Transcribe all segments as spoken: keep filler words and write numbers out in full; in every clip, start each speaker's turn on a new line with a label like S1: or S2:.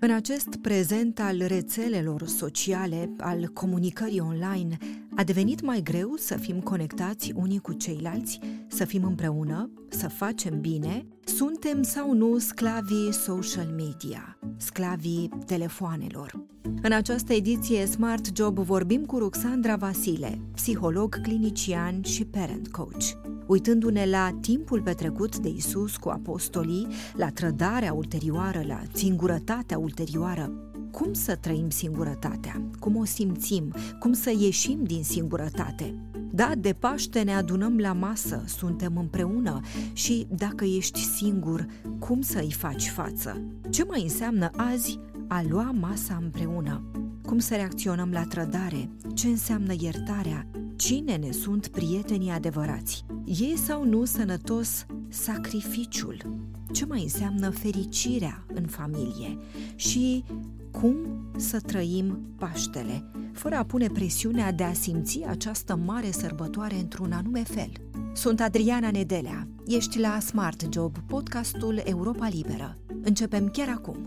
S1: În acest prezent al rețelelor sociale, al comunicării online, a devenit mai greu să fim conectați unii cu ceilalți, să fim împreună, să facem bine? Suntem sau nu sclavii social media, sclavii telefoanelor? În această ediție Smart Job vorbim cu Ruxandra Vasile, psiholog clinician și parent coach. Uitându-ne la timpul petrecut de Iisus cu apostolii, la trădarea ulterioară, la singurătatea ulterioară, cum să trăim singurătatea? Cum o simțim? Cum să ieșim din singurătate? Da, de Paște ne adunăm la masă, suntem împreună și dacă ești singur, cum să-i faci față? Ce mai înseamnă azi a lua masa împreună? Cum să reacționăm la trădare? Ce înseamnă iertarea? Cine ne sunt prietenii adevărați? E sau nu sănătos sacrificiul? Ce mai înseamnă fericirea în familie? Și cum să trăim Paștele, fără a pune presiunea de a simți această mare sărbătoare într-un anume fel? Sunt Adriana Nedelea. Ești la Smart Job, podcastul Europa Liberă. Începem chiar acum.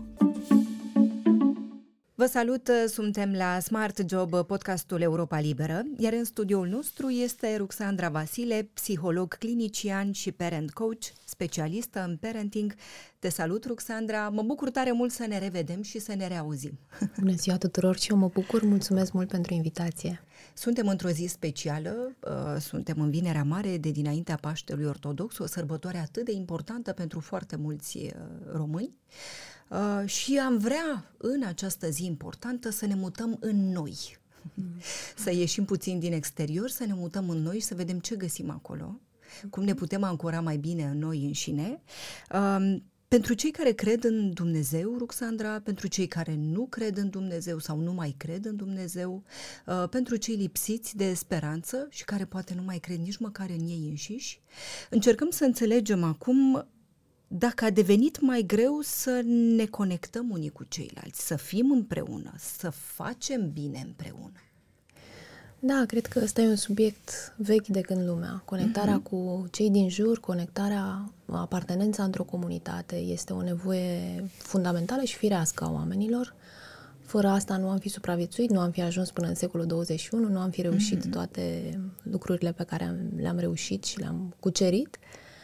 S1: Vă salut, suntem la Smart Job, podcastul Europa Liberă, iar în studioul nostru este Ruxandra Vasile, psiholog clinician și parent coach, specialistă în parenting. Te salut, Ruxandra, mă bucur tare mult să ne revedem și să ne reauzim.
S2: Bună ziua tuturor și eu mă bucur, mulțumesc mult pentru invitație.
S1: Suntem într-o zi specială, suntem în Vinerea Mare de dinaintea Paștelui Ortodox, o sărbătoare atât de importantă pentru foarte mulți români. Uh, și am vrea în această zi importantă să ne mutăm în noi, mm. să ieșim puțin din exterior, să ne mutăm în noi și să vedem ce găsim acolo, cum ne putem ancora mai bine în noi înșine. Uh, pentru cei care cred în Dumnezeu, Ruxandra, pentru cei care nu cred în Dumnezeu sau nu mai cred în Dumnezeu, uh, pentru cei lipsiți de speranță și care poate nu mai cred nici măcar în ei înșiși, încercăm să înțelegem acum dacă a devenit mai greu să ne conectăm unii cu ceilalți, să fim împreună, să facem bine împreună.
S2: Da, cred că ăsta e un subiect vechi de când lumea. Conectarea mm-hmm. cu cei din jur, conectarea, apartenența într-o comunitate este o nevoie fundamentală și firească a oamenilor. Fără asta nu am fi supraviețuit, nu am fi ajuns până în secolul douăzeci și unu, nu am fi reușit mm-hmm. toate lucrurile pe care le-am reușit și le-am cucerit.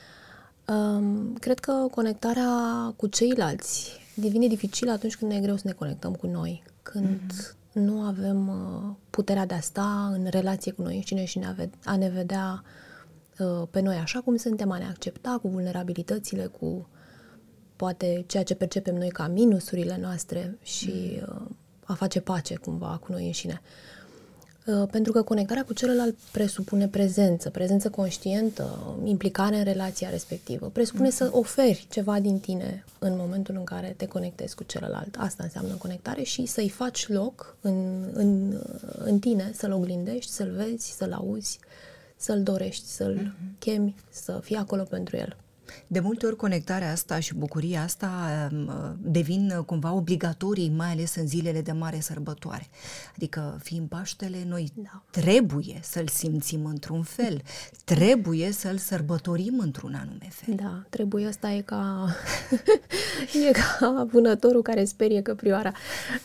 S2: Um, cred că conectarea cu ceilalți devine dificilă atunci când ne e greu să ne conectăm cu noi, când mm-hmm. nu avem uh, puterea de a sta în relație cu noi înșine și ne a ne vedea uh, pe noi așa cum suntem, a ne accepta cu vulnerabilitățile, cu poate ceea ce percepem noi ca minusurile noastre și uh, a face pace cumva cu noi înșine. Pentru că conectarea cu celălalt presupune prezență, prezență conștientă, implicare în relația respectivă. Presupune mm-hmm. să oferi ceva din tine în momentul în care te conectezi cu celălalt. Asta înseamnă conectare și să-i faci loc în, în, în tine, să-l oglindești, să-l vezi, să-l auzi, să-l dorești, să-l mm-hmm. chemi, să fii acolo pentru el.
S1: De multe ori conectarea asta și bucuria asta devin cumva obligatorii, mai ales în zilele de mare sărbătoare. Adică, fiind Paștele, noi da. trebuie să-l simțim într-un fel, trebuie să-l sărbătorim într-un anume fel.
S2: Da, trebuie, asta e ca e ca vânătorul care sperie căprioara.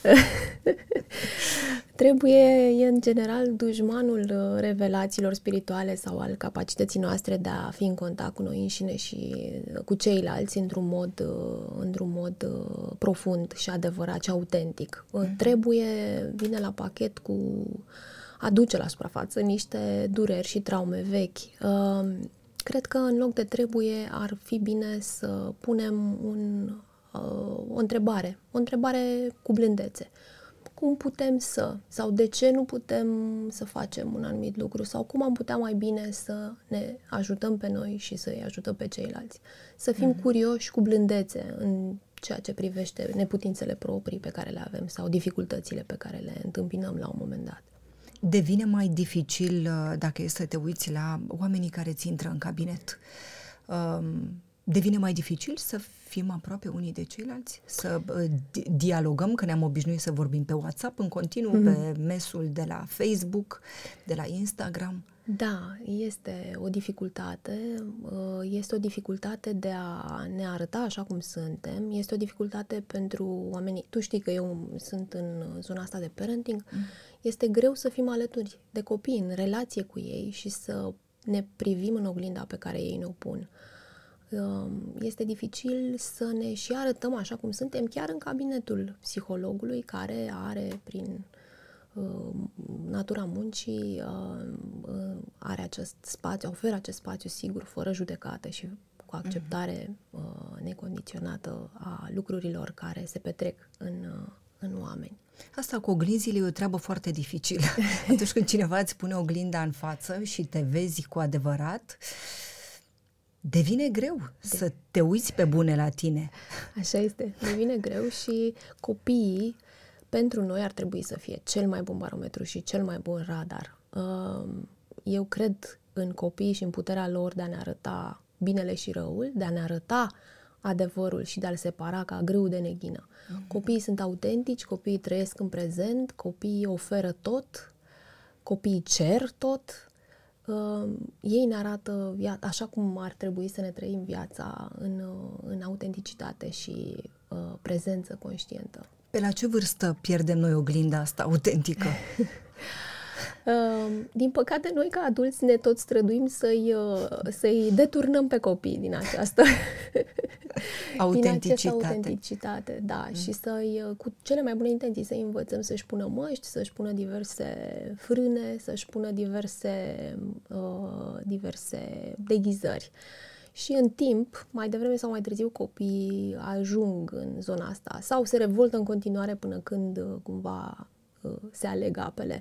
S2: Trebuie, e în general dușmanul revelațiilor spirituale sau al capacității noastre de a fi în contact cu noi înșine și cu ceilalți într-un mod, într-un mod profund și adevărat și autentic. Mm-hmm. Trebuie, vine la pachet cu, aduce la suprafață niște dureri și traume vechi. Cred că în loc de trebuie ar fi bine să punem un, o întrebare, o întrebare cu blândețe. Cum putem să, sau de ce nu putem să facem un anumit lucru, sau cum am putea mai bine să ne ajutăm pe noi și să îi ajutăm pe ceilalți. Să fim mm-hmm. curioși cu blândețe în ceea ce privește neputințele proprii pe care le avem sau dificultățile pe care le întâmpinăm la un moment dat.
S1: Devine mai dificil dacă e să te uiți la oamenii care ți intră în cabinet. Um, devine mai dificil să fim aproape unii de ceilalți? Să uh, dialogăm, că ne-am obișnuit să vorbim pe WhatsApp în continuu, mm-hmm. pe mesul de la Facebook, de la Instagram?
S2: Da, este o dificultate, este o dificultate de a ne arăta așa cum suntem, este o dificultate pentru oamenii. Tu știi că eu sunt în zona asta de parenting, mm. este greu să fim alături de copii, în relație cu ei și să ne privim în oglinda pe care ei ne-o pun. Este dificil să ne și arătăm așa cum suntem, chiar în cabinetul psihologului, care are prin natura muncii are acest spațiu, oferă acest spațiu sigur, fără judecată și cu acceptare uh, necondiționată a lucrurilor care se petrec în, uh, în oameni.
S1: Asta cu oglinzile e o treabă foarte dificilă. Atunci când cineva îți pune oglinda în față și te vezi cu adevărat, devine greu de... să te uiți pe bune la tine.
S2: Așa este, devine greu și copiii pentru noi ar trebui să fie cel mai bun barometru și cel mai bun radar. Eu cred în copii și în puterea lor de a ne arăta binele și răul, de a ne arăta adevărul și de a-l separa ca grâu de neghină. Mm-hmm. Copiii sunt autentici, copiii trăiesc în prezent, copiii oferă tot, copiii cer tot. Ei ne arată viața, așa cum ar trebui să ne trăim viața în, în autenticitate și uh, prezență conștientă.
S1: Pe la ce vârstă pierdem noi oglinda asta autentică?
S2: uh, din păcate, noi ca adulți ne tot străduim să-i, uh, să-i deturnăm pe copii din această
S1: autenticitate.
S2: Din această autenticitate, da, mm. și să-i, cu cele mai bune intenții, să-i învățăm să-și pună măști, să-și pună diverse frâne, să-și pună diverse, uh, diverse deghizări. Și în timp, mai devreme sau mai târziu, copiii ajung în zona asta sau se revoltă în continuare până când cumva se aleg apele.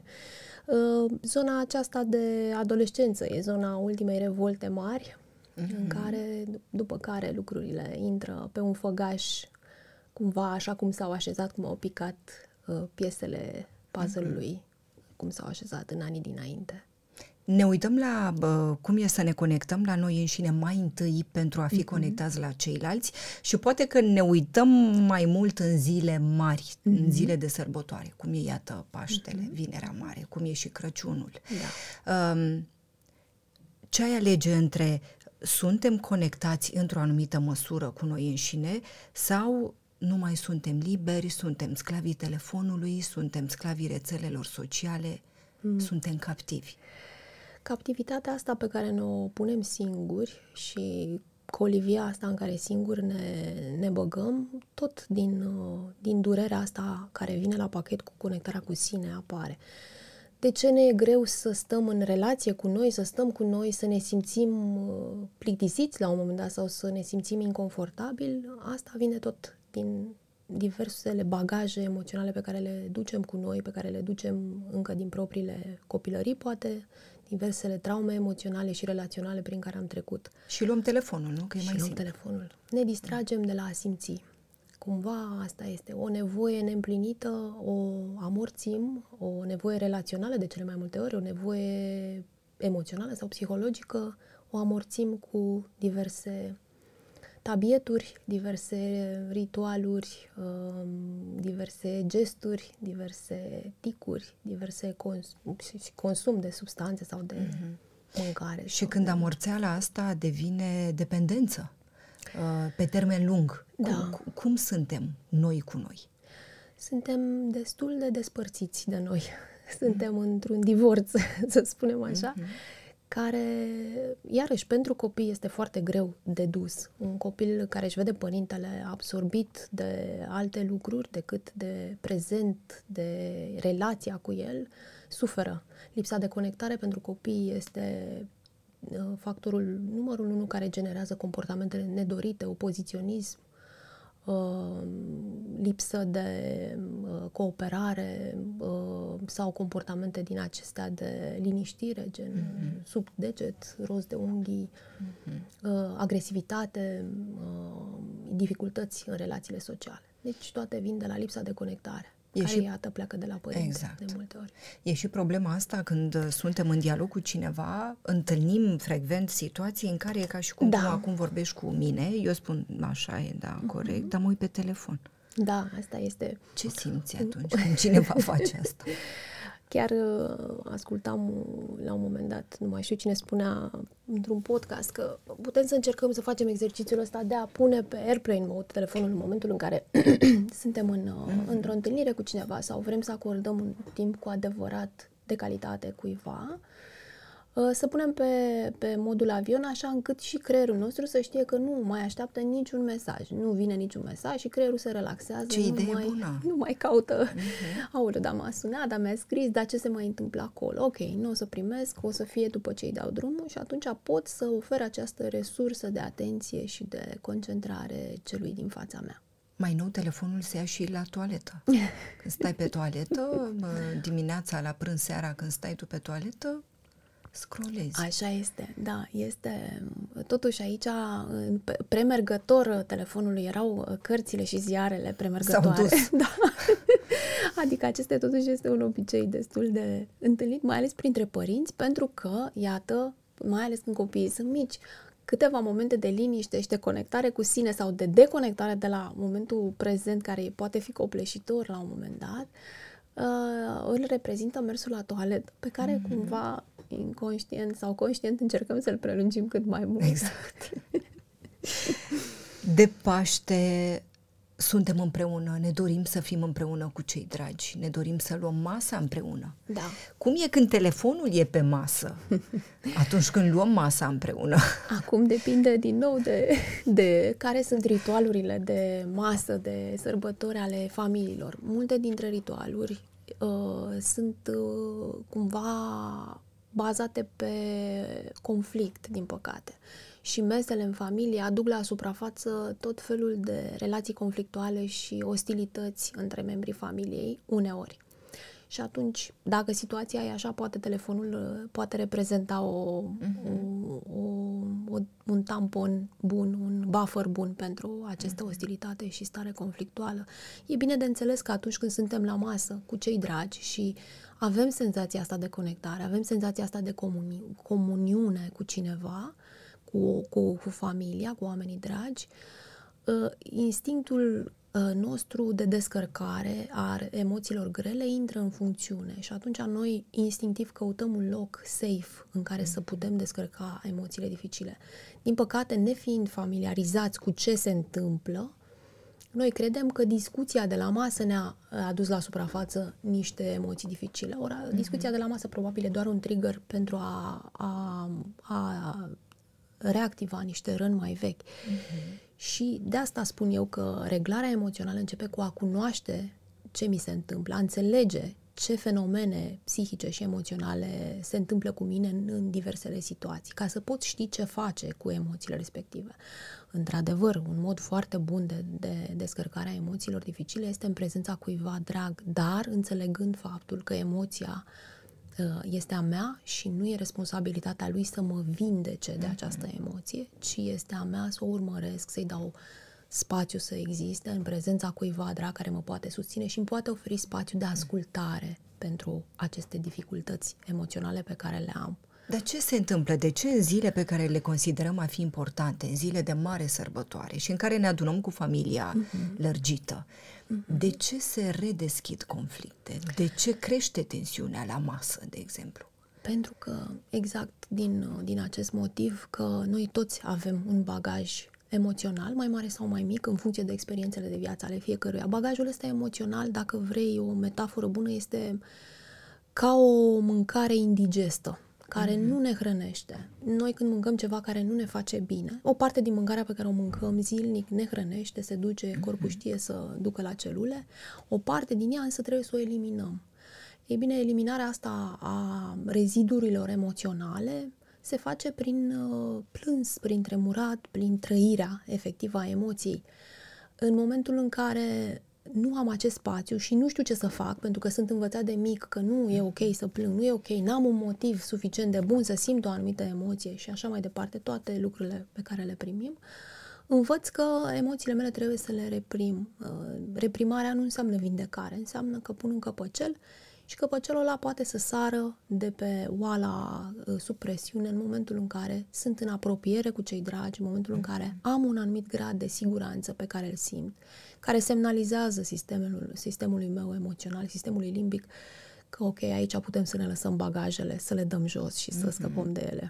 S2: Zona aceasta de adolescență e zona ultimei revolte mari, mm-hmm. în care, după care lucrurile intră pe un făgaș cumva așa cum s-au așezat, cum au picat piesele puzzle-ului, mm-hmm. cum s-au așezat în anii dinainte.
S1: Ne uităm la bă, cum e să ne conectăm la noi înșine mai întâi pentru a fi mm-hmm. conectați la ceilalți și poate că ne uităm mai mult în zile mari, mm-hmm. în zile de sărbătoare, cum e, iată, Paștele, mm-hmm. Vinerea Mare, cum e și Crăciunul. Da. Um, ce ai alege între suntem conectați într-o anumită măsură cu noi înșine sau nu mai suntem liberi, suntem sclavii telefonului, suntem sclavii rețelelor sociale, mm. suntem captivi?
S2: Captivitatea asta pe care ne-o punem singuri și colivia asta în care singuri ne, ne băgăm, tot din, din durerea asta care vine la pachet cu conectarea cu sine apare. De ce ne e greu să stăm în relație cu noi, să stăm cu noi, să ne simțim plictisiți la un moment dat sau să ne simțim inconfortabili? Asta vine tot din diversele bagaje emoționale pe care le ducem cu noi, pe care le ducem încă din propriile copilării, poate, diversele traume emoționale și relaționale prin care am trecut.
S1: Și luăm telefonul, nu? Că e
S2: și
S1: mai
S2: luăm
S1: simplu.
S2: telefonul. Ne distragem de la a simți. Cumva asta este o nevoie neîmplinită, o amorțim, o nevoie relațională de cele mai multe ori, o nevoie emoțională sau psihologică, o amorțim cu diverse tabieturi, diverse ritualuri, diverse gesturi, diverse ticuri, diverse consum, consum de substanțe sau de mm-hmm. mâncare.
S1: Și când de... amorțeala asta devine dependență pe termen lung,
S2: da.
S1: cum, cum suntem noi cu noi?
S2: Suntem destul de despărțiți de noi. Suntem mm-hmm. într-un divorț, să spunem așa. Mm-hmm. care, iarăși, pentru copii este foarte greu de dus. Un copil care își vede părintele absorbit de alte lucruri decât de prezent, de relația cu el, suferă. Lipsa de conectare pentru copii este factorul numărul unu care generează comportamentele nedorite, opoziționism, lipsă de cooperare sau comportamente din acestea de liniștire, gen mm-hmm. sub deget, rost de unghii, mm-hmm. agresivitate, dificultăți în relațiile sociale. Deci toate vin de la lipsa de conectare.
S1: E
S2: care,
S1: și...
S2: iată, pleacă de la părinte
S1: exact.
S2: de multe ori.
S1: E și problema asta când suntem în dialog cu cineva, întâlnim frecvent situații în care e ca și cum
S2: da.
S1: tu acum vorbești cu mine, eu spun așa e, da, corect, mm-hmm. dar mă uit pe telefon.
S2: Da, asta este...
S1: Ce simți atunci când cineva face asta?
S2: Chiar uh, ascultam la un moment dat, nu mai știu cine spunea într-un podcast, că putem să încercăm să facem exercițiul ăsta de a pune pe airplane mode telefonul în momentul în care suntem în, uh, mm-hmm. într-o întâlnire cu cineva sau vrem să acordăm un timp cu adevărat de calitate cuiva, uh, să punem pe, pe modul avion așa încât și creierul nostru să știe că nu mai așteaptă niciun mesaj, nu vine niciun mesaj și creierul se relaxează.
S1: Ce
S2: nu
S1: idee
S2: mai,
S1: bună!
S2: Nu mai caută,
S1: uh-huh.
S2: aoleu, dar m-a sunat, dar mi-a scris, dar ce se mai întâmplă acolo? Ok, nu o să primesc, o să fie după ce îi dau drumul și atunci pot să ofer această resursă de atenție și de concentrare celui din fața mea.
S1: Mai nou, telefonul se ia și la toaletă. Când stai pe toaletă, dimineața, la prânz, seara, când stai tu pe toaletă, scrollezi.
S2: Așa este, da, este. Totuși aici, premergător telefonului erau cărțile și ziarele premergătoare.
S1: S-au dus.
S2: Da. Adică acesta totuși este un obicei destul de întâlnit, mai ales printre părinți, pentru că, iată, mai ales când copiii sunt mici, câteva momente de liniște și de conectare cu sine sau de deconectare de la momentul prezent, care poate fi copleșitor la un moment dat, uh, îl reprezintă mersul la toaletă, pe care mm-hmm. cumva inconștient sau conștient încercăm să-l prelungim cât mai mult.
S1: Exact. De Paște suntem împreună, ne dorim să fim împreună cu cei dragi, ne dorim să luăm masa împreună.
S2: Da.
S1: Cum e când telefonul e pe masă? Atunci când luăm masa împreună.
S2: Acum depinde din nou de, de care sunt ritualurile de masă, de sărbători ale familiilor. Multe dintre ritualuri uh, sunt uh, cumva bazate pe conflict, din păcate. Și mesele în familie aduc la suprafață tot felul de relații conflictuale și ostilități între membrii familiei, uneori. Și atunci, dacă situația e așa, poate telefonul poate reprezenta o, uh-huh. o, o, un tampon bun, un buffer bun pentru această uh-huh. ostilitate și stare conflictuală. E bine de înțeles că atunci când suntem la masă cu cei dragi și avem senzația asta de conectare, avem senzația asta de comuni- comuniune cu cineva, cu, cu, cu familia, cu oamenii dragi, uh, instinctul uh, nostru de descărcare a emoțiilor grele intră în funcțiune și atunci noi instinctiv căutăm un loc safe în care să putem descărca emoțiile dificile. Din păcate, nefiind familiarizați cu ce se întâmplă, noi credem că discuția de la masă ne-a adus la suprafață niște emoții dificile. Ori, mm-hmm. discuția de la masă probabil e doar un trigger pentru a, a, a reactiva niște răni mai vechi. Mm-hmm. Și de asta spun eu că reglarea emoțională începe cu a cunoaște ce mi se întâmplă, a înțelege ce fenomene psihice și emoționale se întâmplă cu mine în, în diversele situații, ca să pot ști ce face cu emoțiile respective. Într-adevăr, un mod foarte bun de, de descărcare a emoțiilor dificile este în prezența cuiva drag, dar înțelegând faptul că emoția este a mea și nu e responsabilitatea lui să mă vindece de această emoție, ci este a mea să o urmăresc, să-i dau spațiu să existe în prezența cuiva drag care mă poate susține și îmi poate oferi spațiu de ascultare pentru aceste dificultăți emoționale pe care le am.
S1: Dar ce se întâmplă? De ce în zile pe care le considerăm a fi importante, în zile de mare sărbătoare și în care ne adunăm cu familia uh-huh. lărgită, uh-huh. de ce se redeschid conflicte? De ce crește tensiunea la masă, de exemplu?
S2: Pentru că, exact din, din acest motiv, că noi toți avem un bagaj emoțional, mai mare sau mai mic, în funcție de experiențele de viață ale fiecăruia. Bagajul ăsta emoțional, dacă vrei o metaforă bună, este ca o mâncare indigestă, care mm-hmm. nu ne hrănește. Noi când mâncăm ceva care nu ne face bine, o parte din mâncarea pe care o mâncăm zilnic ne hrănește, se duce, mm-hmm. corpul știe să ducă la celule, o parte din ea însă trebuie să o eliminăm. Ei bine, eliminarea asta a rezidurilor emoționale se face prin uh, plâns, prin tremurat, prin trăirea efectivă a emoției. În momentul în care nu am acest spațiu și nu știu ce să fac, pentru că sunt învățat de mic că nu e ok să plâng, nu e ok, n-am un motiv suficient de bun să simt o anumită emoție și așa mai departe, toate lucrurile pe care le primim, Învăț că emoțiile mele trebuie să le reprim. Reprimarea nu înseamnă vindecare, înseamnă că pun un căpăcel și căpăcelul ăla poate să sară de pe oala sub presiune în momentul în care sunt în apropiere cu cei dragi, în momentul în care am un anumit grad de siguranță pe care îl simt, care semnalizează sistemul, sistemului meu emoțional, sistemului limbic, că ok, aici putem să ne lăsăm bagajele, să le dăm jos și să mm-hmm. scăpăm de ele.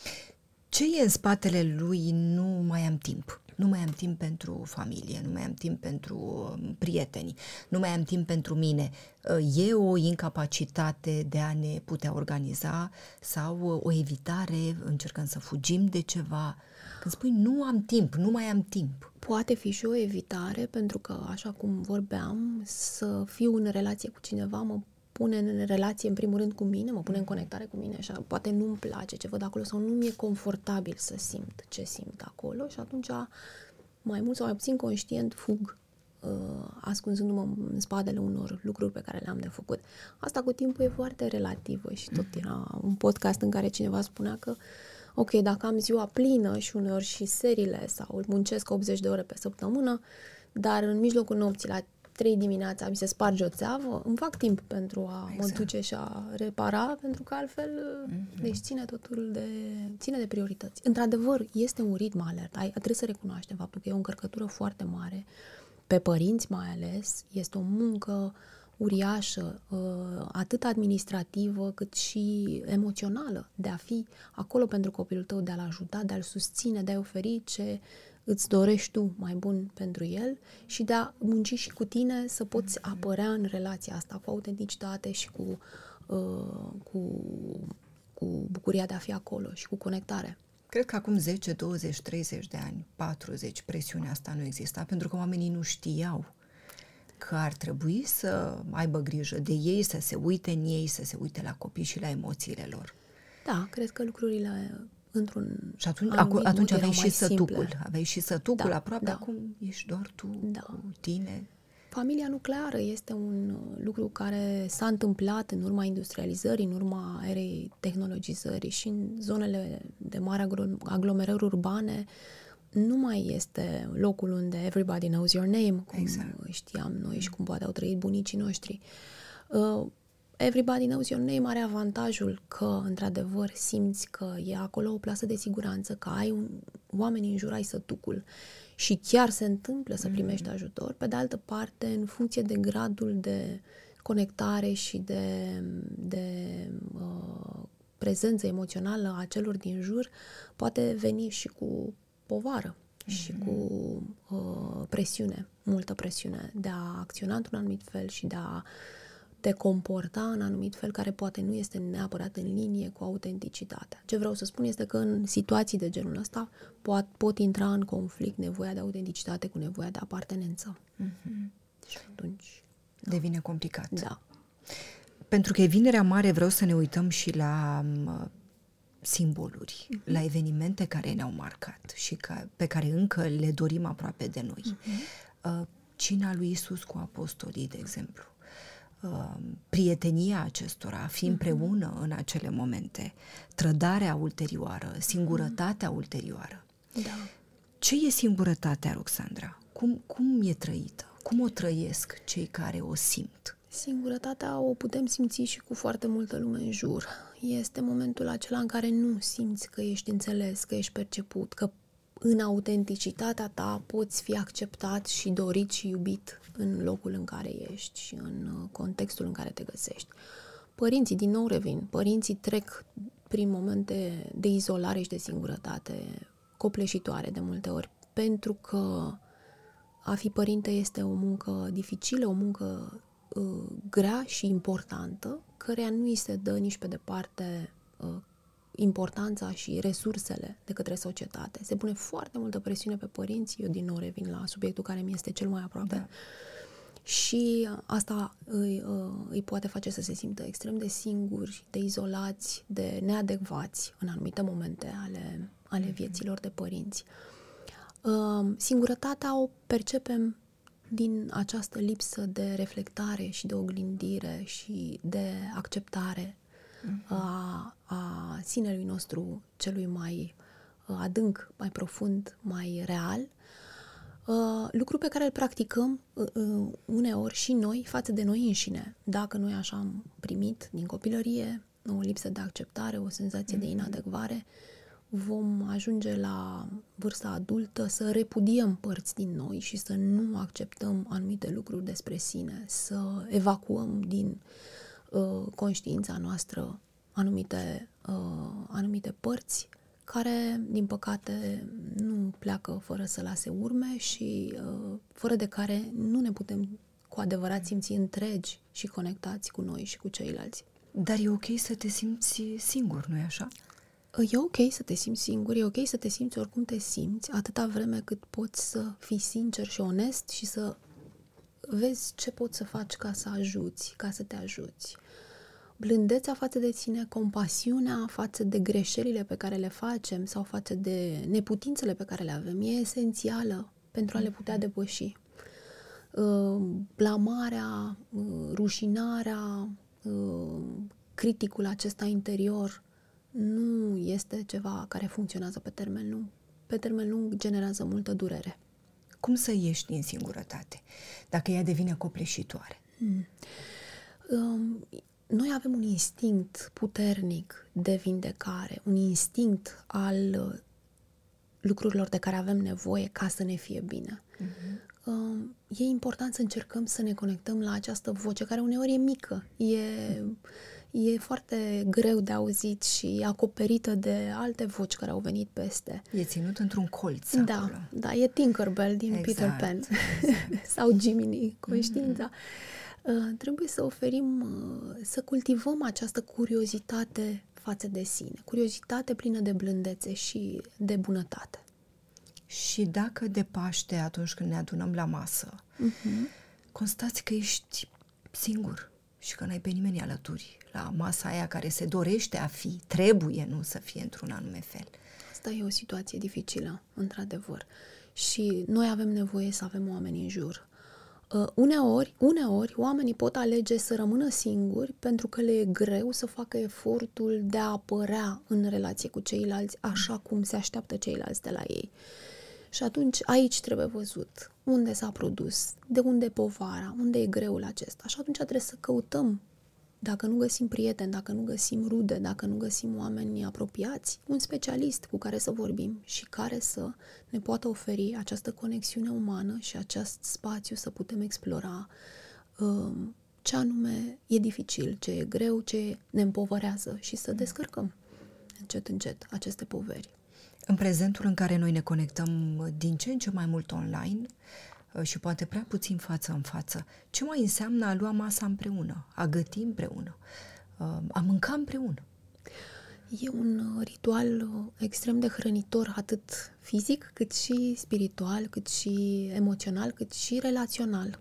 S1: Ce e în spatele lui nu mai am timp? Nu mai am timp pentru familie, nu mai am timp pentru prieteni, nu mai am timp pentru mine. E o incapacitate de a ne putea organiza sau o evitare, încercăm să fugim de ceva? Când spui nu am timp, nu mai am timp.
S2: Poate fi și o evitare, pentru că, așa cum vorbeam, să fiu în relație cu cineva mă pune în relație, în primul rând, cu mine, mă pune în conectare cu mine și poate nu-mi place ce văd acolo sau nu mi-e confortabil să simt ce simt acolo și atunci, mai mult sau mai puțin conștient, fug, uh, ascunzându-mă în spatele unor lucruri pe care le-am de făcut. Asta cu timpul e foarte relativă și tot era un podcast în care cineva spunea că ok, dacă am ziua plină și uneori și serile sau muncesc optzeci de ore pe săptămână, dar în mijlocul nopții la trei dimineața mi se sparge o țeavă, îmi fac timp pentru a exact. mă duce și a repara, pentru că altfel mm-hmm. deci ține totul de, ține de priorități. Într-adevăr, este un ritm alert. Ai, trebuie să recunoaștem faptul că e o încărcătură foarte mare, pe părinți mai ales, este o muncă uriașă, atât administrativă cât și emoțională, de a fi acolo pentru copilul tău, de a-l ajuta, de a-l susține, de a-i oferi ce îți dorești tu mai bun pentru el și de a munci și cu tine să poți apărea în relația asta cu autenticitate și cu, uh, cu, cu bucuria de a fi acolo și cu conectare.
S1: Cred că acum zece, douăzeci, treizeci de ani, patruzeci, presiunea asta nu exista, pentru că oamenii nu știau că ar trebui să aibă grijă de ei, să se uite în ei, să se uite la copii și la emoțiile lor.
S2: Da, cred că lucrurile într-un
S1: și atunci, acu, atunci aveai și sătucul, simple. aveai și sătucul
S2: da,
S1: aproape,
S2: da.
S1: Acum ești doar tu
S2: da.
S1: cu tine.
S2: Familia nucleară este un lucru care s-a întâmplat în urma industrializării, în urma erei tehnologizării și în zonele de mari aglomerări urbane nu mai este locul unde everybody knows your name, cum exact. știam noi și cum poate au trăit bunicii noștri. Uh, Everybody knows your name are avantajul că, într-adevăr, simți că e acolo o plasă de siguranță, că ai un, oameni în jur, ai sătucul și chiar se întâmplă să primești ajutor. Pe de altă parte, în funcție de gradul de conectare și de, de uh, prezență emoțională a celor din jur, poate veni și cu povară mm-hmm. și cu uh, presiune, multă presiune de a acționa într-un anumit fel și de a te comporta în anumit fel care poate nu este neapărat în linie cu autenticitatea. Ce vreau să spun este că în situații de genul ăsta pot, pot intra în conflict nevoia de autenticitate cu nevoia de apartenență.
S1: Mm-hmm.
S2: Și atunci
S1: devine complicat.
S2: Da.
S1: Pentru că e Vinerea Mare, vreau să ne uităm și la uh, simboluri, mm-hmm. la evenimente care ne-au marcat și ca, pe care încă le dorim aproape de noi. Mm-hmm. Uh, cina lui Iisus cu apostolii, de exemplu. Prietenia acestora, a fi împreună în acele momente, trădarea ulterioară, singurătatea ulterioară.
S2: Da.
S1: Ce e singurătatea, Roxandra? Cum, cum e trăită? Cum o trăiesc cei care o simt?
S2: Singurătatea o putem simți și cu foarte multă lume în jur. Este momentul acela în care nu simți că ești înțeles, că ești perceput, că în autenticitatea ta poți fi acceptat și dorit și iubit în locul în care ești și în contextul în care te găsești. Părinții, din nou revin, părinții trec prin momente de izolare și de singurătate copleșitoare de multe ori, pentru că a fi părinte este o muncă dificilă, o muncă uh, grea și importantă, căreia nu îi se dă nici pe departe uh, importanța și resursele de către societate. Se pune foarte multă presiune pe părinți, eu din nou revin la subiectul care mi este cel mai aproape. Da. Și asta îi, îi poate face să se simtă extrem de singuri, de izolați, de neadecvați în anumite momente ale, ale vieților de părinți. Singurătatea o percepem din această lipsă de reflectare și de oglindire și de acceptare a, a sinelui nostru celui mai adânc, mai profund, mai real, Uh, lucru pe care îl practicăm uh, uh, uneori și noi față de noi înșine. Dacă noi așa am primit din copilărie o lipsă de acceptare, o senzație mm-hmm. de inadecvare, vom ajunge la vârsta adultă să repudiem părți din noi și să nu acceptăm anumite lucruri despre sine, să evacuăm din uh, conștiința noastră anumite, uh, anumite părți care, din păcate, nu pleacă fără să lase urme și uh, fără de care nu ne putem cu adevărat simți întregi și conectați cu noi și cu ceilalți.
S1: Dar e ok să te simți singur, nu-i așa?
S2: E ok să te simți singur, e ok să te simți oricum te simți, atâta vreme cât poți să fii sincer și onest și să vezi ce poți să faci ca să ajuți, ca să te ajuți. Blândețea față de tine, compasiunea față de greșelile pe care le facem sau față de neputințele pe care le avem e esențială pentru a le putea depăși. Blamarea, rușinarea, criticul acesta interior nu este ceva care funcționează pe termen lung. Pe termen lung generează multă durere.
S1: Cum să ieși din singurătate, dacă ea devine copleșitoare?
S2: Hmm. Um, Noi avem un instinct puternic de vindecare, un instinct al lucrurilor de care avem nevoie ca să ne fie bine. Uh-huh. E important să încercăm să ne conectăm la această voce, care uneori e mică, e, e foarte greu de auzit și acoperită de alte voci care au venit peste.
S1: E ținut într-un colț
S2: Da,
S1: acolo.
S2: Da, e Tinkerbell din exact, Peter Pan. Exact. Sau Jiminy, conștiința. Uh-huh. Uh, trebuie să oferim, uh, să cultivăm această curiozitate față de sine. Curiozitate plină de blândețe și de bunătate.
S1: Și dacă de Paște, atunci când ne adunăm la masă, uh-huh. constați că ești singur și că n-ai pe nimeni alături la masa aia care se dorește a fi, trebuie, nu să fie într-un anume fel.
S2: Asta e o situație dificilă, într-adevăr. Și noi avem nevoie să avem oameni în jur. Uh, uneori, uneori, oamenii pot alege să rămână singuri pentru că le e greu să facă efortul de a apărea în relație cu ceilalți așa cum se așteaptă ceilalți de la ei. Și atunci aici trebuie văzut unde s-a produs, de unde e povara, unde e greul acesta. Și atunci trebuie să căutăm, dacă nu găsim prieteni, dacă nu găsim rude, dacă nu găsim oameni apropiați, un specialist cu care să vorbim și care să ne poată oferi această conexiune umană și acest spațiu să putem explora um, ce anume e dificil, ce e greu, ce ne împovărează și să descărcăm încet, încet aceste poveri.
S1: În prezentul în care noi ne conectăm din ce în ce mai mult online și poate prea puțin față în față, ce mai înseamnă a lua masa împreună, a găti împreună, a mânca împreună?
S2: E un ritual extrem de hrănitor, atât fizic, cât și spiritual, cât și emoțional, cât și relațional.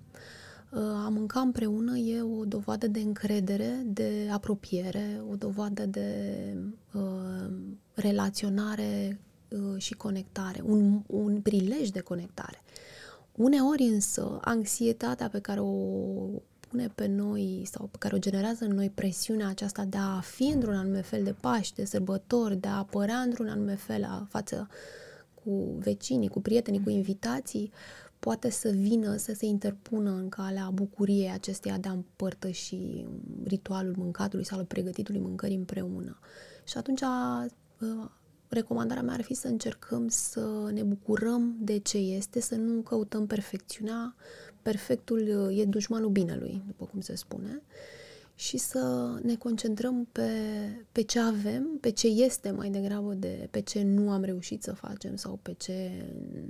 S2: A mânca împreună e o dovadă de încredere, de apropiere, o dovadă de uh, relaționare uh, și conectare, un, un prilej de conectare. Uneori însă, anxietatea pe care o pune pe noi sau pe care o generează în noi presiunea aceasta de a fi într-un anume fel de Paște, de sărbători, de a apărea într-un anume fel a față cu vecinii, cu prietenii, cu invitații, poate să vină, să se interpună în calea bucuriei acesteia de a împărtăși ritualul mâncatului sau al pregătitului mâncării împreună. Și atunci recomandarea mea ar fi să încercăm să ne bucurăm de ce este, să nu căutăm perfecțiunea. Perfectul e dușmanul binelui, după cum se spune, și să ne concentrăm pe, pe ce avem, pe ce este mai degrabă de pe ce nu am reușit să facem sau pe ce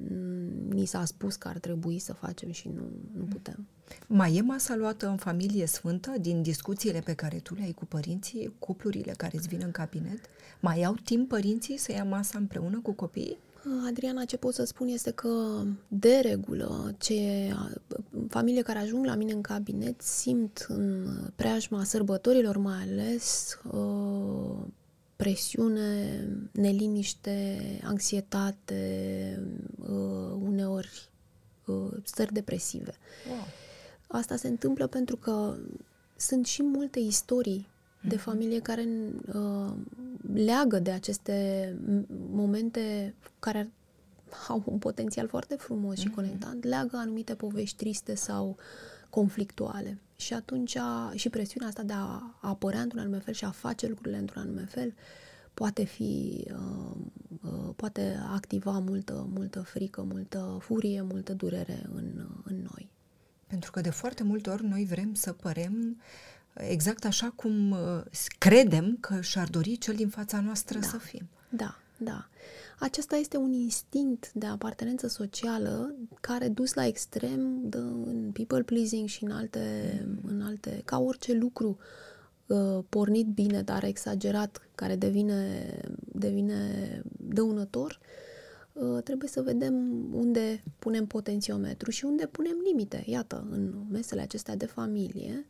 S2: ni s-a spus că ar trebui să facem și nu, nu putem.
S1: Mai e masa luată în familie sfântă din discuțiile pe care tu le ai cu părinții, cuplurile care îți vin în cabinet? Mai au timp părinții să ia masa împreună cu copiii?
S2: Adriana, ce pot să spun este că, de regulă, ce familiile care ajung la mine în cabinet simt în preajma sărbătorilor mai ales presiune, neliniște, anxietate, uneori stări depresive. Wow. Asta se întâmplă pentru că sunt și multe istorii de familie care uh, leagă de aceste momente care au un potențial foarte frumos și conectant, leagă anumite povești triste sau conflictuale. Și atunci și presiunea asta de a apărea într-un anume fel și a face lucrurile într-un anume fel poate fi, uh, uh, poate activa multă, multă frică, multă furie, multă durere în, în noi.
S1: Pentru că de foarte multe ori noi vrem să părem exact așa cum uh, credem că și-ar dori cel din fața noastră
S2: da,
S1: să fim.
S2: Da, da. Acesta este un instinct de apartenență socială care, dus la extrem, dă în people pleasing și în alte, mm. în alte ca orice lucru uh, pornit bine, dar exagerat, care devine, devine dăunător, uh, trebuie să vedem unde punem potențiometru și unde punem limite. Iată, în mesele acestea de familie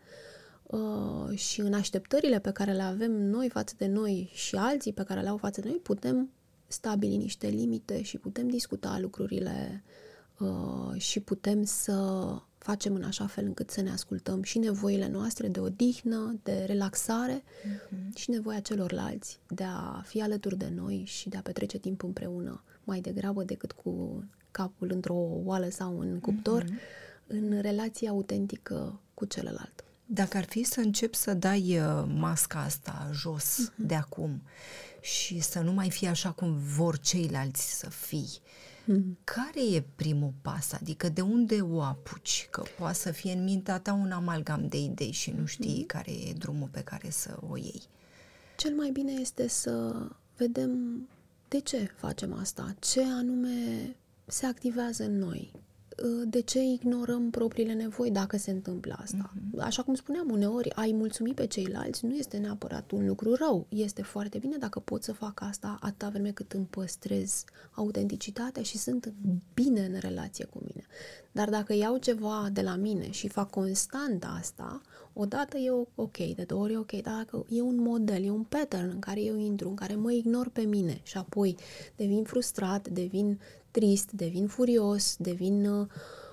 S2: uh, și în așteptările pe care le avem noi față de noi și alții pe care le au față de noi, putem stabili niște limite și putem discuta lucrurile uh, și putem să facem în așa fel încât să ne ascultăm și nevoile noastre de odihnă, de relaxare uh-huh. și nevoia celorlalți de a fi alături de noi și de a petrece timp împreună mai degrabă decât cu capul într-o oală sau în cuptor, uh-huh. în relație autentică cu celălalt.
S1: Dacă ar fi să începi să dai masca asta jos uh-huh. de acum și să nu mai fie așa cum vor ceilalți să fii, uh-huh. care e primul pas? Adică de unde o apuci? Că poate să fie în mintea ta un amalgam de idei și nu știi uh-huh. care e drumul pe care să o iei.
S2: Cel mai bine este să vedem de ce facem asta, ce anume se activează în noi. De ce ignorăm propriile nevoi dacă se întâmplă asta? Uh-huh. Așa cum spuneam, uneori ai mulțumi pe ceilalți nu este neapărat un lucru rău. Este foarte bine dacă pot să fac asta atâta vreme cât îmi păstrez autenticitatea și sunt bine în relație cu mine. Dar dacă iau ceva de la mine și fac constant asta, odată e ok, de două ori e ok, dar dacă e un model, e un pattern în care eu intru, în care mă ignor pe mine și apoi devin frustrat, devin trist, devin furios, devin uh,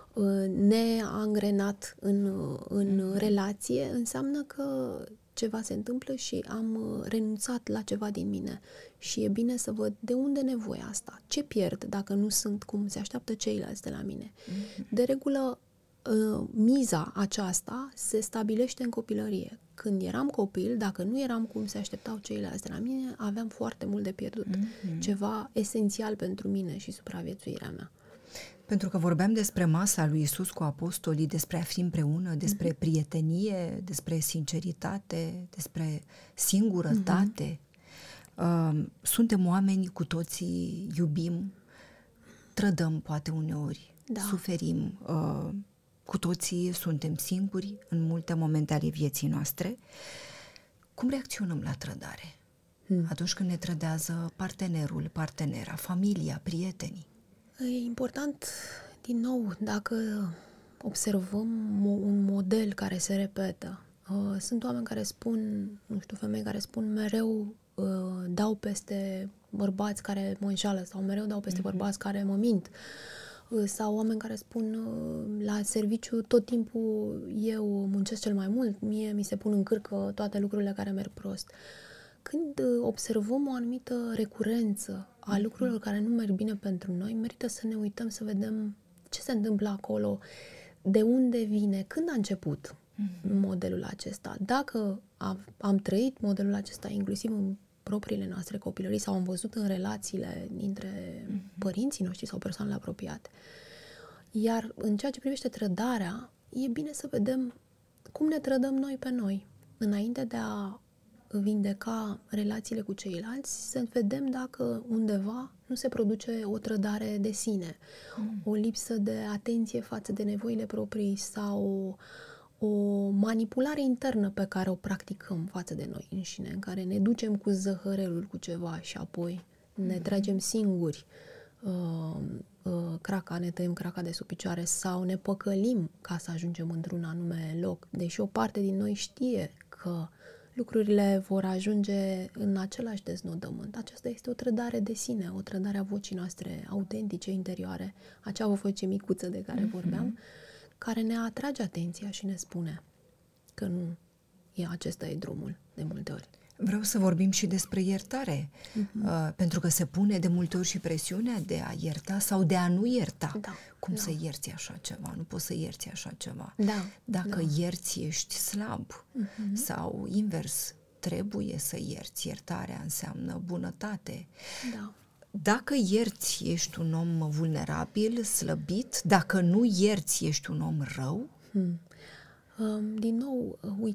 S2: neangrenat în, uh, în relație, înseamnă că ceva se întâmplă și am uh, renunțat la ceva din mine. Și e bine să văd de unde nevoia asta, ce pierd dacă nu sunt cum se așteaptă ceilalți de la mine. Mm-hmm. De regulă, uh, miza aceasta se stabilește în copilărie. Când eram copil, dacă nu eram cum se așteptau ceilalți de la mine, aveam foarte mult de pierdut. Mm-hmm. Ceva esențial pentru mine și supraviețuirea mea.
S1: Pentru că vorbeam despre masa lui Iisus cu apostolii, despre a fi împreună, despre mm-hmm. prietenie, despre sinceritate, despre singurătate. Mm-hmm. Uh, suntem oameni, cu toții iubim, trădăm poate uneori, da. suferim, uh, cu toții suntem singuri în multe momente ale vieții noastre. Cum reacționăm la trădare? Hmm. Atunci când ne trădează partenerul, partenera, familia, prietenii?
S2: E important, din nou, dacă observăm un model care se repetă. Sunt oameni care spun, nu știu, femei care spun mereu dau peste bărbați care mă înșală sau mereu dau peste mm-hmm. bărbați care mă mint. Sau oameni care spun la serviciu tot timpul eu muncesc cel mai mult, mie mi se pun în cârcă toate lucrurile care merg prost. Când observăm o anumită recurență a lucrurilor care nu merg bine pentru noi, merită să ne uităm să vedem ce se întâmplă acolo, de unde vine, când a început mm-hmm. modelul acesta. Dacă am, am trăit modelul acesta inclusiv în propriile noastre copilării sau am văzut în relațiile dintre mm-hmm. părinții noștri sau persoanele apropiate. Iar în ceea ce privește trădarea, e bine să vedem cum ne trădăm noi pe noi, înainte de a vindeca relațiile cu ceilalți, să vedem dacă undeva nu se produce o trădare de sine, mm. o lipsă de atenție față de nevoile proprii sau o, o manipulare internă pe care o practicăm față de noi înșine, în care ne ducem cu zăhărelul cu ceva și apoi ne mm. tragem singuri uh, uh, craca, ne tăiem craca de sub picioare sau ne păcălim ca să ajungem într-un anume loc, deși o parte din noi știe că lucrurile vor ajunge în același deznodământ. Aceasta este o trădare de sine, o trădare a vocii noastre autentice, interioare, acea voce micuță de care mm-hmm. vorbeam, care ne atrage atenția și ne spune că nu e acesta e drumul de multe ori.
S1: Vreau să vorbim și despre iertare, uh-huh. uh, pentru că se pune de multe ori și presiunea de a ierta sau de a nu ierta.
S2: Da,
S1: Cum
S2: da.
S1: să ierți așa ceva? Nu poți să ierți așa ceva.
S2: Da,
S1: Dacă
S2: da.
S1: ierți, ești slab. Uh-huh. Sau invers, trebuie să ierți. Iertarea înseamnă bunătate.
S2: Da.
S1: Dacă ierți, ești un om vulnerabil, slăbit. Dacă nu ierți, ești un om rău.
S2: Hmm. Um, din nou, uit,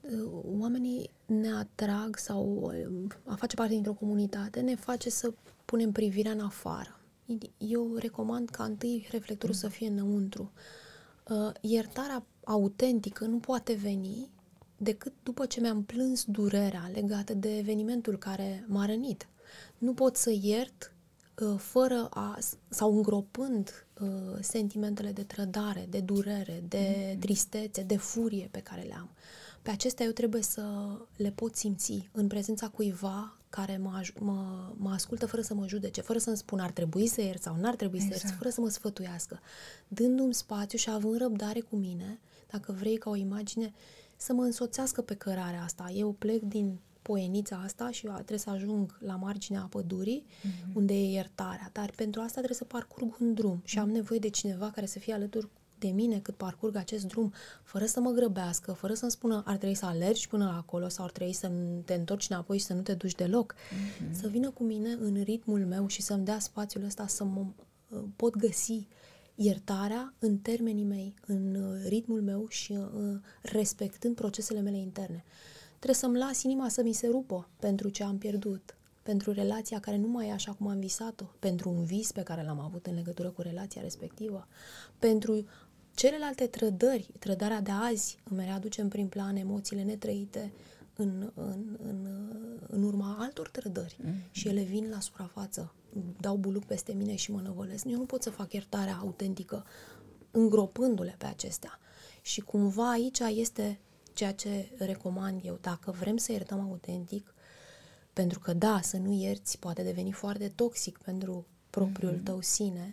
S2: oamenii ne atrag sau a face parte dintr-o comunitate ne face să punem privirea în afară. Eu recomand ca întâi reflectorul mm. să fie înăuntru. Uh, iertarea autentică nu poate veni decât după ce mi-am plâns durerea legată de evenimentul care m-a rănit. Nu pot să iert uh, fără a, sau îngropând uh, sentimentele de trădare, de durere, de mm. tristețe, de furie pe care le am. Pe acestea eu trebuie să le pot simți în prezența cuiva care mă, mă, mă ascultă fără să mă judece, fără să-mi spună ar trebui să iert sau n-ar trebui exact. să iert, fără să mă sfătuiască, dându-mi spațiu și având răbdare cu mine, dacă vrei ca o imagine, să mă însoțească pe cărarea asta. Eu plec din poienița asta și eu trebuie să ajung la marginea pădurii, mm-hmm. unde e iertarea, dar pentru asta trebuie să parcurg un drum și am nevoie de cineva care să fie alături de mine cât parcurg acest drum, fără să mă grăbească, fără să-mi spună ar trebui să alergi până la acolo sau ar trebui să te întorci înapoi și să nu te duci deloc. Mm-hmm. Să vină cu mine în ritmul meu și să-mi dea spațiul ăsta să mă uh, pot găsi iertarea în termenii mei, în uh, ritmul meu și uh, respectând procesele mele interne. Trebuie să-mi las inima să mi se rupă pentru ce am pierdut, pentru relația care nu mai e așa cum am visat-o, pentru un vis pe care l-am avut în legătură cu relația respectivă, pentru celelalte trădări, trădarea de azi îmi readuce în prim plan emoțiile netrăite în, în, în, în urma altor trădări mm-hmm. și ele vin la suprafață, dau buluc peste mine și mă năvălesc. Eu nu pot să fac iertarea autentică îngropându-le pe acestea. Și cumva aici este ceea ce recomand eu. Dacă vrem să iertăm autentic, pentru că da, să nu ierți poate deveni foarte toxic pentru propriul mm-hmm. tău sine,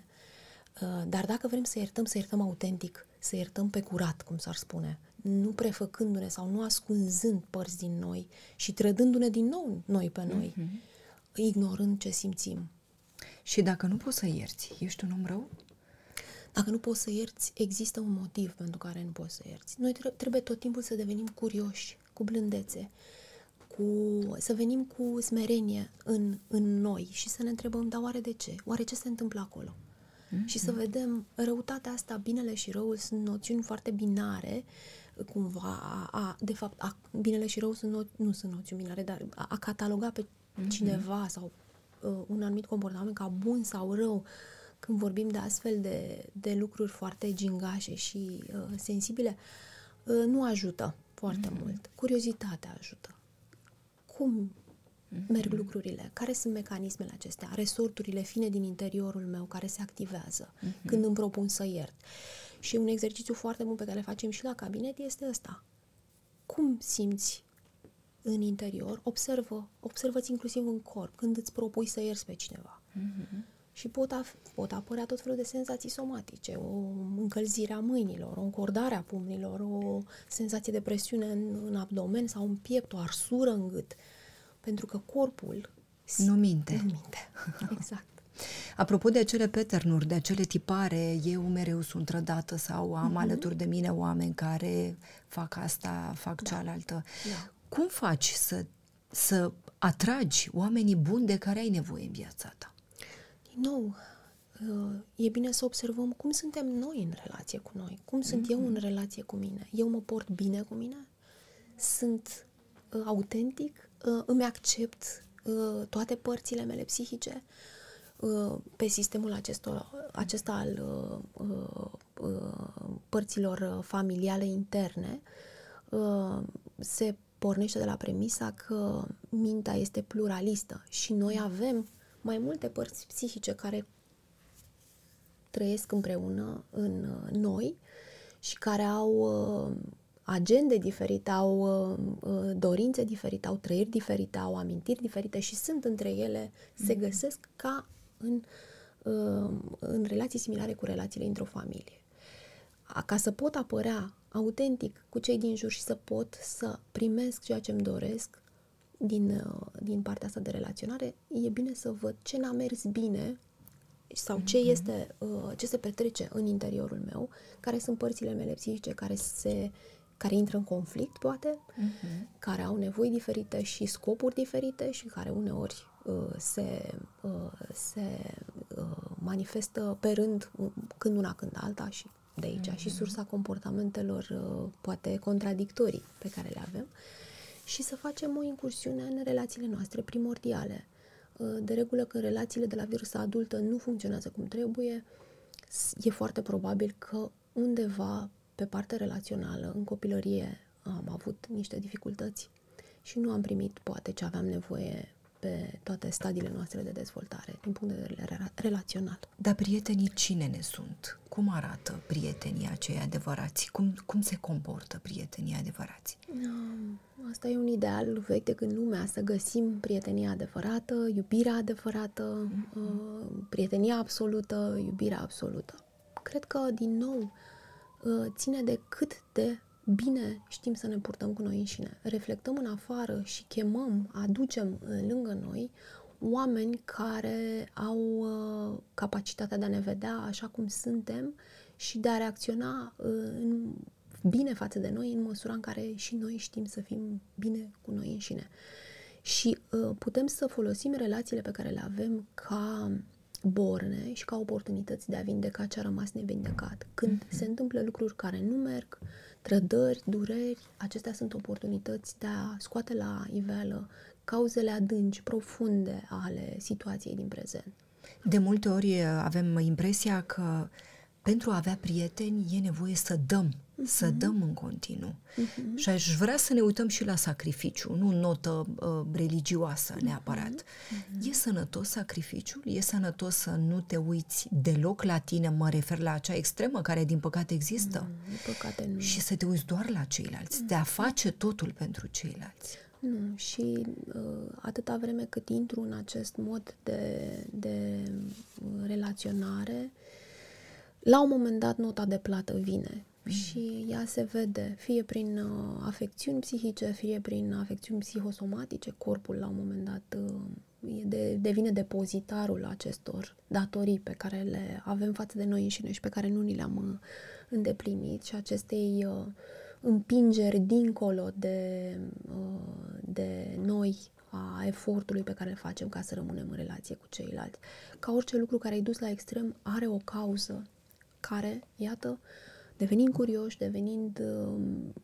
S2: dar dacă vrem să iertăm, să iertăm autentic, să iertăm pe curat, cum s-ar spune, nu prefăcându-ne sau nu ascunzând părți din noi și trădându-ne din nou noi pe noi, mm-hmm. ignorând ce simțim.
S1: Și dacă nu poți să ierți, ești un om rău?
S2: Dacă nu poți să ierți, există un motiv pentru care nu poți să ierți. Noi trebuie tot timpul să devenim curioși, cu blândețe, cu, să venim cu smerenie în, în noi și să ne întrebăm, dar oare de ce? Oare ce se întâmplă acolo? Mm-hmm. Și să vedem răutatea asta, binele și răul sunt noțiuni foarte binare, cumva, a, a, de fapt, a, binele și răul sunt no, nu sunt noțiuni binare, dar a, a cataloga pe mm-hmm. cineva sau uh, un anumit comportament ca bun sau rău, când vorbim de astfel de, de lucruri foarte gingașe și uh, sensibile, uh, nu ajută foarte mm-hmm. mult. Curiozitatea ajută. Cum mm-hmm. merg lucrurile? Care sunt mecanismele acestea? Resorturile fine din interiorul meu care se activează mm-hmm. când îmi propun să iert. Și un exercițiu foarte bun pe care le facem și la cabinet este ăsta. Cum simți în interior? Observă, observă-ți inclusiv în corp când îți propui să ierți pe cineva. Mm-hmm. Și pot, af- pot apărea tot felul de senzații somatice, o încălzire a mâinilor, o încordare a pumnilor, o senzație de presiune în, în abdomen sau în piept, o arsură în gât. Pentru că corpul
S1: nu minte.
S2: Nu minte. Exact.
S1: Apropo de acele pattern-uri, de acele tipare, eu mereu sunt trădată sau am mm-hmm. alături de mine oameni care fac asta, fac da. cealaltă. Da. Cum faci să, să atragi oamenii buni de care ai nevoie în viața ta? Din
S2: nou, e bine să observăm cum suntem noi în relație cu noi. Cum sunt mm-hmm. eu în relație cu mine? Eu mă port bine cu mine? Sunt uh, autentic? Uh, îmi accept uh, toate părțile mele psihice? Uh, pe sistemul acestor, acesta al uh, uh, părților familiale interne uh, se pornește de la premisa că mintea este pluralistă și noi avem mai multe părți psihice care trăiesc împreună în noi și care au uh, agende diferite, au uh, dorințe diferite, au trăiri diferite, au amintiri diferite și sunt între ele, mm-hmm. se găsesc ca în, uh, în relații similare cu relațiile într-o familie. Ca să pot apărea autentic cu cei din jur și să pot să primesc ceea ce îmi doresc, din, din partea asta de relaționare, e bine să văd ce n-a mers bine sau ce este, ce se petrece în interiorul meu, care sunt părțile mele psihice care se care intră în conflict, poate, uh-huh. care au nevoi diferite și scopuri diferite și care uneori uh, se, uh, se uh, manifestă pe rând, când una, când alta, și de aici uh-huh. și sursa comportamentelor uh, poate contradictorii pe care le avem, și să facem o incursiune în relațiile noastre primordiale. Uh, de regulă, când relațiile de la vârsta adultă nu funcționează cum trebuie, e foarte probabil că undeva pe partea relațională, în copilărie, am avut niște dificultăți și nu am primit, poate, ce aveam nevoie pe toate stadiile noastre de dezvoltare, din punct de vedere relațional.
S1: Dar prietenii cine ne sunt? Cum arată prietenii acei adevărați? Cum, cum se comportă prietenii adevărați?
S2: Asta e un ideal vechi de când lumea, să găsim prietenia adevărată, iubirea adevărată, mm-hmm. prietenia absolută, iubirea absolută. Cred că, din nou, ține de cât de bine știm să ne purtăm cu noi înșine. Reflectăm în afară și chemăm, aducem lângă noi oameni care au uh, capacitatea de a ne vedea așa cum suntem și de a reacționa uh, în, bine față de noi în măsura în care și noi știm să fim bine cu noi înșine. Și uh, putem să folosim relațiile pe care le avem ca borne și ca oportunități de a vindeca ce a rămas nevindecat. Când mm-hmm. se întâmplă lucruri care nu merg, trădări, dureri, acestea sunt oportunități de a scoate la iveală cauzele adânci, profunde ale situației din prezent.
S1: De multe ori avem impresia că pentru a avea prieteni e nevoie să dăm, uh-huh. să dăm în continuu. Uh-huh. Și aș vrea să ne uităm și la sacrificiu, nu în notă uh, religioasă neapărat. Uh-huh. E sănătos sacrificiul? E sănătos să nu te uiți deloc la tine? Mă refer la acea extremă care din păcate există.
S2: Nu, din păcate nu.
S1: Și să te uiți doar la ceilalți, uh-huh. de a face totul pentru ceilalți.
S2: Nu, și uh, atâta vreme cât intru în acest mod de, de relaționare, la un moment dat nota de plată vine mm. și ea se vede, fie prin uh, afecțiuni psihice, fie prin afecțiuni psihosomatice. Corpul la un moment dat uh, de, devine depozitarul acestor datorii pe care le avem față de noi înșine și pe care nu ni le-am uh, îndeplinit, și acestei uh, împingeri dincolo de, uh, de noi, a efortului pe care îl facem ca să rămânem în relație cu ceilalți. Ca orice lucru care e dus la extrem are o cauză care, iată, devenind curioși, devenind uh,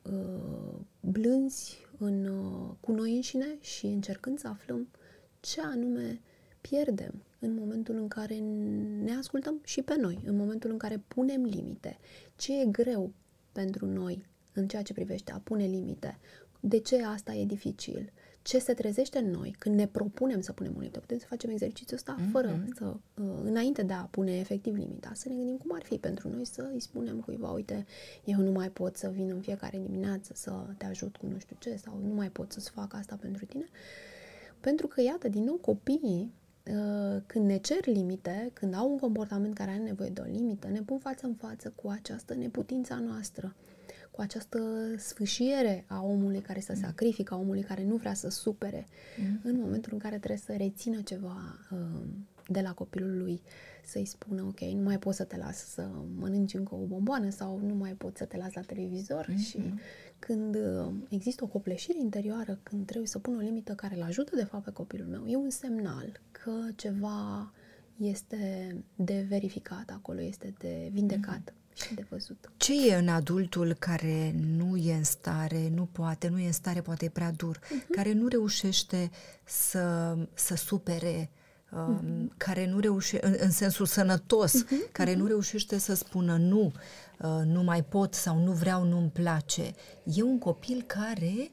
S2: uh, blânzi în, uh, cu noi înșine și încercând să aflăm ce anume pierdem în momentul în care ne ascultăm și pe noi, în momentul în care punem limite, ce e greu pentru noi în ceea ce privește a pune limite, de ce asta e dificil, ce se trezește în noi când ne propunem să punem o limită. Putem să facem exercițiul ăsta mm-hmm. fără să, înainte de a pune efectiv limita, să ne gândim cum ar fi pentru noi să îi spunem cuiva: uite, eu nu mai pot să vin în fiecare dimineață să te ajut cu nu știu ce, sau nu mai pot să-ți fac asta pentru tine. Pentru că, iată, din nou, copiii, când ne cer limite, când au un comportament care are nevoie de o limită, ne pun față în față cu această neputință a noastră, cu această sfâșiere a omului care se sacrifică, a omului care nu vrea să supere, mm. în momentul în care trebuie să rețină ceva uh, de la copilul lui, să-i spună: ok, nu mai pot să te las să mănânci încă o bomboană, sau nu mai pot să te las la televizor. Mm-hmm. Și când uh, există o copleșire interioară, când trebuie să pun o limită care îl ajută de fapt pe copilul meu, e un semnal că ceva este de verificat acolo, este de vindecat. Mm-hmm. și de văzut.
S1: Ce e în adultul care nu e în stare, nu poate, nu e în stare, poate e prea dur, uh-huh. care nu reușește să, să supere, um, uh-huh. care nu reușește, în, în sensul sănătos, uh-huh. care uh-huh. nu reușește să spună nu, uh, nu mai pot sau nu vreau, nu-mi place. E un copil care...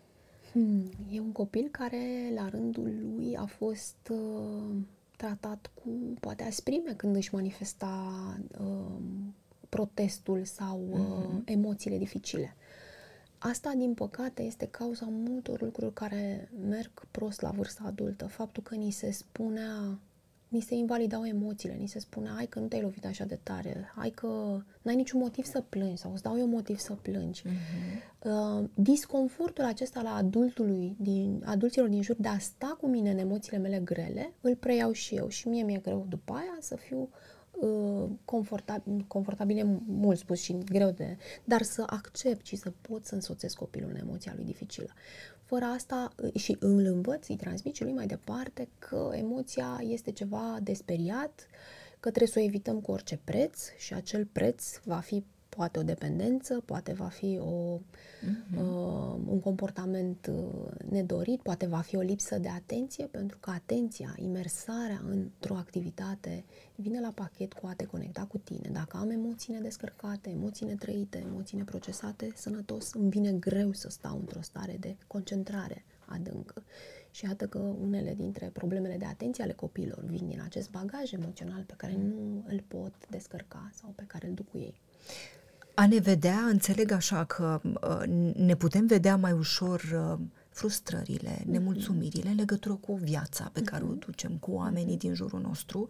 S2: Hmm, e un copil care, la rândul lui, a fost... Uh, tratat cu, poate, asprime când își manifesta uh, protestul sau uh, uh-huh. emoțiile dificile. Asta, din păcate, este cauza multor lucruri care merg prost la vârsta adultă. Faptul că ni se spunea ni se invalidau emoțiile, ni se spunea, hai că nu te-ai lovit așa de tare, hai că n-ai niciun motiv să plângi sau îți dau eu motiv să plângi. Uh-huh. Uh, disconfortul acesta la adultului, din, adulților din jur de a sta cu mine în emoțiile mele grele, îl preiau și eu și mie mi-e greu după aia să fiu uh, confortabil, confortabil e mult spus și greu de, dar să accept și să pot să însoțesc copilul în emoția lui dificilă. Fără asta și îl învăț, îi transmit și lui mai departe că emoția este ceva de speriat, că trebuie să o evităm cu orice preț și acel preț va fi poate o dependență, poate va fi o, uh-huh. uh, un comportament uh, nedorit, poate va fi o lipsă de atenție, pentru că atenția, imersarea într-o activitate vine la pachet cu a te conecta cu tine. Dacă am emoții nedescărcate, emoții netrăite, emoții neprocesate, sănătos, îmi vine greu să stau într-o stare de concentrare adâncă. Și iată că unele dintre problemele de atenție ale copiilor vin din acest bagaj emoțional pe care nu îl pot descărca sau pe care îl duc cu ei.
S1: A ne vedea, înțeleg așa că uh, ne putem vedea mai ușor uh, frustrările, mm-hmm. nemulțumirile în legătură cu viața pe care mm-hmm. o ducem, cu oamenii mm-hmm. din jurul nostru,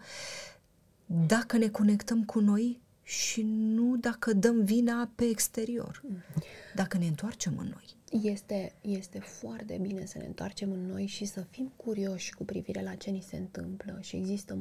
S1: dacă ne conectăm cu noi și nu dacă dăm vina pe exterior, mm-hmm. dacă ne întoarcem în noi.
S2: Este, este foarte bine să ne întoarcem în noi și să fim curioși cu privire la ce ni se întâmplă și există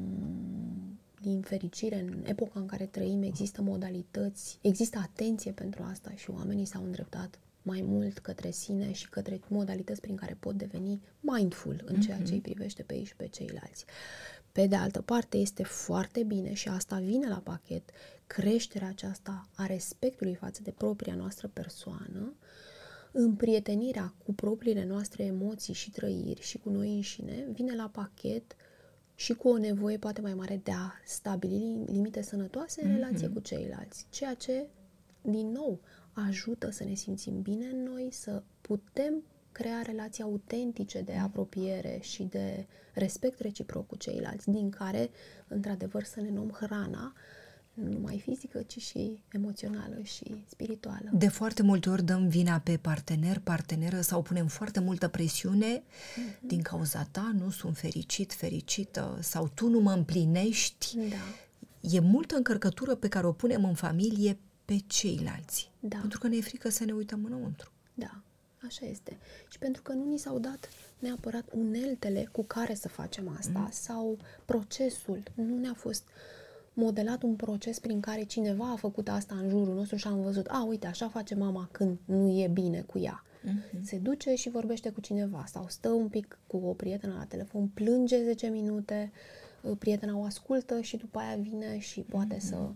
S2: din fericire, în epoca în care trăim, există modalități, există atenție pentru asta și oamenii s-au îndreptat mai mult către sine și către modalități prin care pot deveni mindful în ceea ce îi privește pe ei și pe ceilalți. Pe de altă parte, este foarte bine și asta vine la pachet, creșterea aceasta a respectului față de propria noastră persoană, împrietenirea cu propriile noastre emoții și trăiri și cu noi înșine, vine la pachet și cu o nevoie poate mai mare de a stabili limite sănătoase în mm-hmm. relație cu ceilalți. Ceea ce, din nou, ajută să ne simțim bine în noi, să putem crea relații autentice de apropiere și de respect reciproc cu ceilalți, din care, într-adevăr, să ne luăm hrana, nu numai fizică, ci și emoțională și spirituală.
S1: De foarte multe ori dăm vina pe partener, parteneră sau punem foarte multă presiune mm-hmm. din cauza ta, nu sunt fericit, fericită sau tu nu mă împlinești.
S2: Da.
S1: E multă încărcătură pe care o punem în familie pe ceilalți.
S2: Da.
S1: Pentru că ne e frică să ne uităm înăuntru.
S2: Da, așa este. Și pentru că nu ni s-au dat neapărat uneltele cu care să facem asta mm. sau procesul. Nu ne-a fost modelat un proces prin care cineva a făcut asta în jurul nostru și am văzut, a, uite, așa face mama când nu e bine cu ea. Mm-hmm. Se duce și vorbește cu cineva sau stă un pic cu o prietenă la telefon, plânge zece minute, prietena o ascultă și după aia vine și poate mm-hmm. să,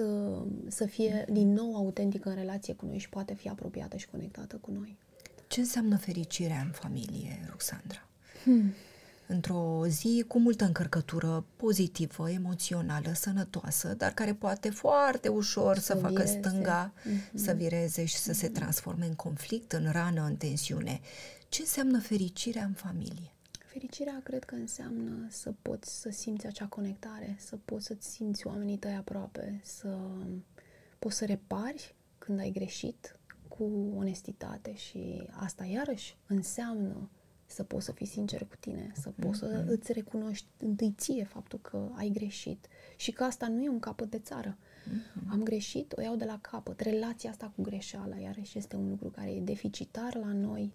S2: să fie mm-hmm. din nou autentică în relație cu noi și poate fi apropiată și conectată cu noi.
S1: Ce înseamnă fericirea în familie, Ruxandra?
S2: Hmm.
S1: Într-o zi cu multă încărcătură pozitivă, emoțională, sănătoasă, dar care poate foarte ușor să, să facă vireze. stânga, mm-hmm. să vireze și să mm-hmm. se transforme în conflict, în rană, în tensiune. Ce înseamnă fericirea în familie?
S2: Fericirea cred că înseamnă să poți să simți acea conectare, să poți să-ți simți oamenii tăi aproape, să poți să repari când ai greșit cu onestitate și asta iarăși înseamnă să poți să fii sincer cu tine, să poți mm-hmm. să îți recunoști întâi ție faptul că ai greșit și că asta nu e un capăt de țară. Mm-hmm. Am greșit, o iau de la capăt. Relația asta cu greșeala, iarăși, este un lucru care e deficitar la noi.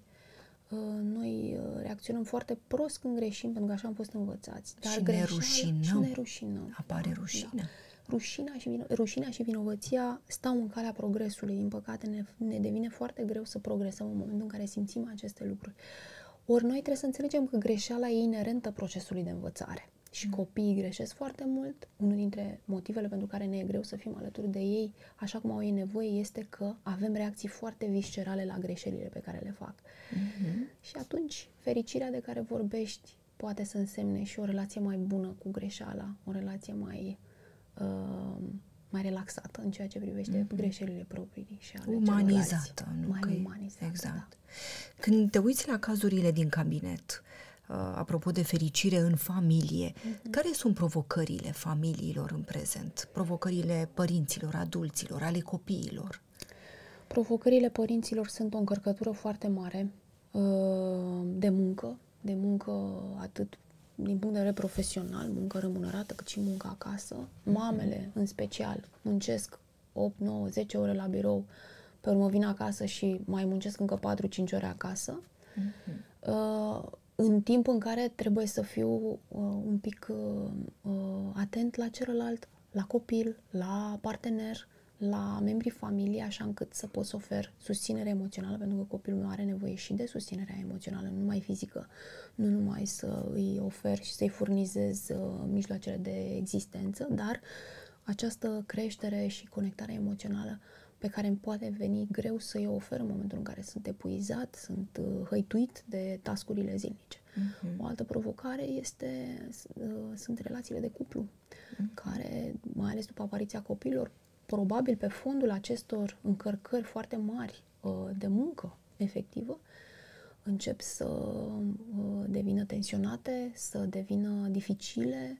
S2: Noi reacționăm foarte prost când greșim, pentru că așa am fost învățați. Dar
S1: și ne rușinăm.
S2: Și ne rușinăm.
S1: Apare rușinea. Da.
S2: Rușina și, vino- rușinea și vinovăția stau în calea progresului. Din păcate ne, ne devine foarte greu să progresăm în momentul în care simțim aceste lucruri. Ori noi trebuie să înțelegem că greșeala e inerentă procesului de învățare. Și copiii greșesc foarte mult. Unul dintre motivele pentru care ne e greu să fim alături de ei, așa cum au ei nevoie, este că avem reacții foarte viscerale la greșelile pe care le fac. Mm-hmm. Și atunci, fericirea de care vorbești poate să însemne și o relație mai bună cu greșeala, o relație mai, uh, mai relaxată în ceea ce privește mm-hmm. greșelile proprii și ale
S1: umanizată, nu?
S2: Mai
S1: că
S2: umanizată,
S1: exact.
S2: Da.
S1: Când te uiți la cazurile din cabinet, Uh, apropo de fericire în familie, uh-huh. care sunt provocările familiilor în prezent? Provocările părinților, adulților, ale copiilor?
S2: Provocările părinților sunt o încărcătură foarte mare uh, de muncă, de muncă atât din punct de vedere profesional, muncă remunerată, cât și muncă acasă. Mamele, în special, muncesc opt, nouă, zece ore la birou, pe urmă vin acasă și mai muncesc încă patru cinci ore acasă. Mm-hmm. Uh, în timp în care trebuie să fiu uh, un pic uh, uh, atent la celălalt, la copil, la partener, la membrii familiei, așa încât să pot să ofer susținere emoțională, pentru că copilul meu are nevoie și de susținerea emoțională, nu numai fizică, nu numai să îi ofer și să-i furnizez uh, mijloacele de existență, dar această creștere și conectare emoțională pe care îmi poate veni greu să-i ofer în momentul în care sunt epuizat, sunt uh, hăituit de task-urile zilnice. Uh-huh. O altă provocare este, uh, sunt relațiile de cuplu, uh-huh. care, mai ales după apariția copilor, probabil pe fondul acestor încărcări foarte mari uh, de muncă efectivă, încep să uh, devină tensionate, să devină dificile,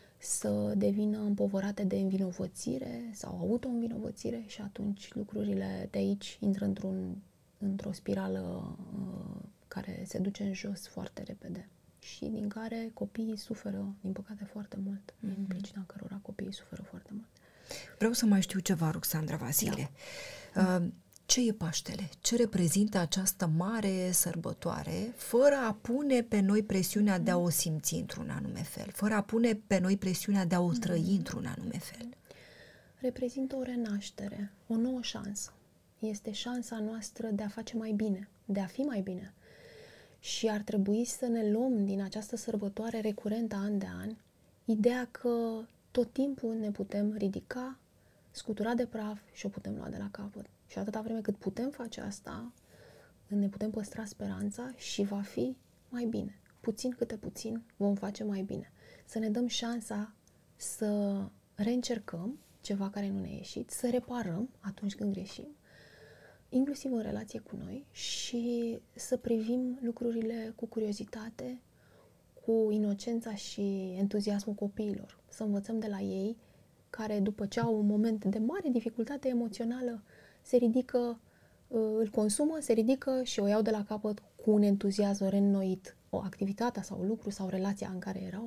S2: să devină împovărate de învinovățire sau auto-învinovățire și atunci lucrurile de aici intră într-un, într-o spirală uh, care se duce în jos foarte repede și din care copiii suferă, din păcate, foarte mult, mm-hmm. din pricina cărora copiii suferă foarte mult.
S1: Vreau să mai știu ceva, Ruxandra Vasile. Da. Uh, ce e Paștele? Ce reprezintă această mare sărbătoare, fără a pune pe noi presiunea de a o simți într-un anume fel, fără a pune pe noi presiunea de a o trăi într-un anume fel?
S2: Reprezintă o renaștere, o nouă șansă. Este șansa noastră de a face mai bine, de a fi mai bine. Și ar trebui să ne luăm din această sărbătoare recurentă an de an ideea că tot timpul ne putem ridica, scutura de praf și o putem lua de la capăt. Și atâta vreme cât putem face asta, ne putem păstra speranța și va fi mai bine. Puțin câte puțin vom face mai bine. Să ne dăm șansa să reîncercăm ceva care nu ne-a ieșit, să reparăm atunci când greșim, inclusiv în relație cu noi, și să privim lucrurile cu curiozitate, cu inocența și entuziasmul copiilor. Să învățăm de la ei, care după ce au un moment de mare dificultate emoțională, se ridică, îl consumă, se ridică și o iau de la capăt cu un entuziasm reînnoit. O activitate sau lucru sau relația în care erau.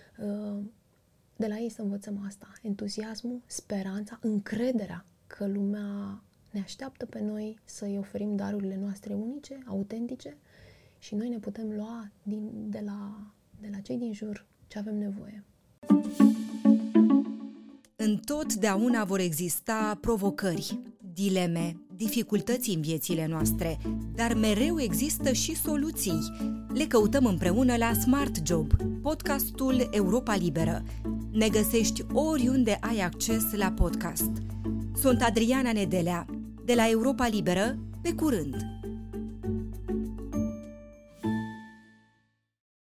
S2: De la ei să învățăm asta. Entuziasmul, speranța, încrederea că lumea ne așteaptă pe noi să-i oferim darurile noastre unice, autentice și noi ne putem lua din, de, la, de la cei din jur ce avem nevoie.
S1: Întotdeauna vor exista provocări, dileme, dificultăți în viețile noastre, dar mereu există și soluții. Le căutăm împreună la Smart Job, podcastul Europa Liberă. Ne găsești oriunde ai acces la podcast. Sunt Adriana Nedelea, de la Europa Liberă, pe curând!